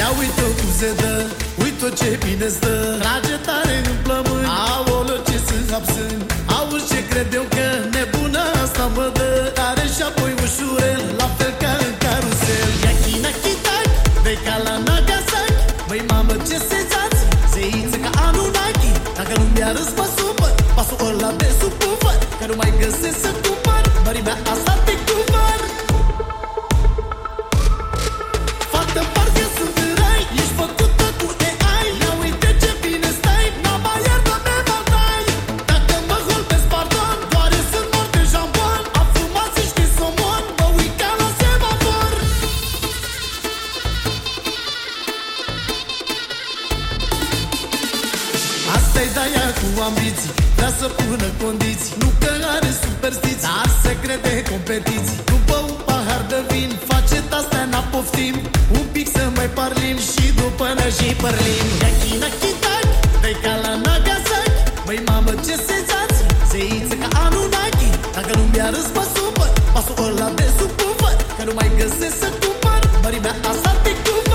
Ia uite-o cum se dă, uite-o ce bine stă. Trage tare în plămâni, aoleo ce sunt absânt. Auzi ce cred eu că nebună asta mă dă. Tare și apoi ușurel, la fel ca în carusel. Yaki naki tak, vei ca la Nagasaki. Băi mamă ce senzații, zeiță ca Anunnaki. Dacă nu mi-a râs mă supăr, pasul ăla de sub pufăr, că nu mai găsesc să cumpăr, mărimea asta te cumpăr. Fată parcă sunt în rai, ești făcută cu AI. Ia uite ce bine stai, n-am iar doamne mă dai. Dacă mă holbesc, pardon, doare sunt mort de jambon. Am fumat și știi somon, mă uit ca la semafor. Asta-i de-aia cu ambiții, vrea să pună condiții. Nu că are superstiții, dar se crede competiții. După un pahar de vin, face astea n-a poftim. Un pic să mai parlim și după ne și părlim. Yaki naki tak, vei ca la Nagasaki. Băi mamă ce senzații, zeiță ca Anunnaki. Dacă nu mi-a râs mă supăr, pasul ăla de sub pufăr, că nu mai găsesc să cumpăr, mărimea asta te cumpăr.